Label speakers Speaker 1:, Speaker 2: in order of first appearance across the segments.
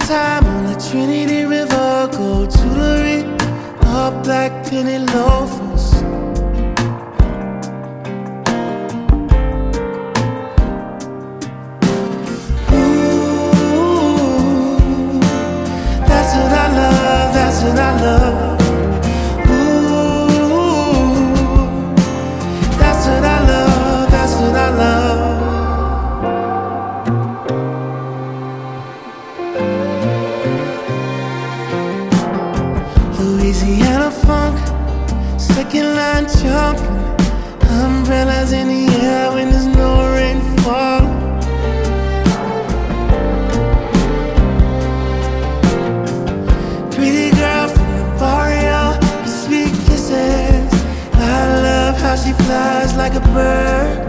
Speaker 1: time on the Trinity River, gold jewelry, all black penny loafers. Ooh, that's what I love, that's what I love. Ooh, that's what I love, that's what I love. Louisiana funk, second line jumping, umbrellas in the air when there's no rain falling. Pretty girl from the barrio, sweet kisses. I love how she flies like a bird.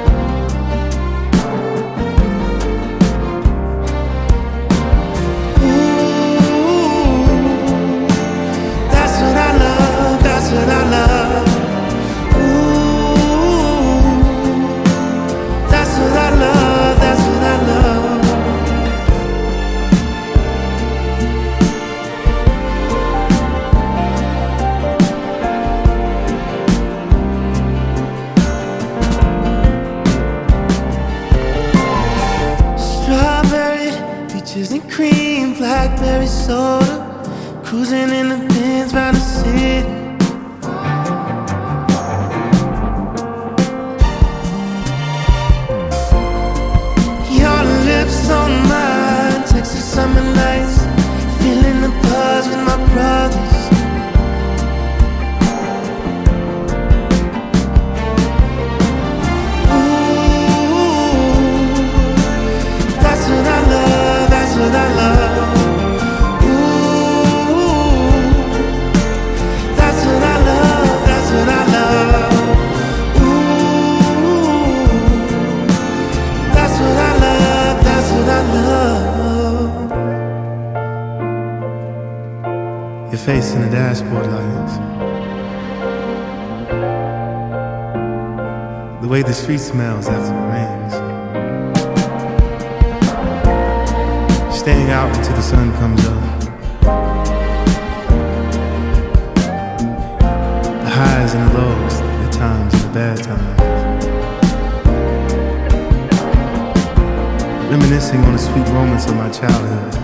Speaker 1: That's what I love. Ooh, that's what I love, that's what I love. Strawberry, peaches and cream, blackberry soda, cruising in the Benz round the city. On mine, Texas summer nights, feeling the buzz with my brothers. Ooh, that's what I love, that's what I love. Ooh, that's what I love, that's what I love. Ooh, that's what I love, that's what I love.
Speaker 2: Your face in the dashboard lights, the way the street smells after it rains, staying out until the sun comes up, the highs and the lows, the times and the bad times, reminiscing on the sweet moments of my childhood.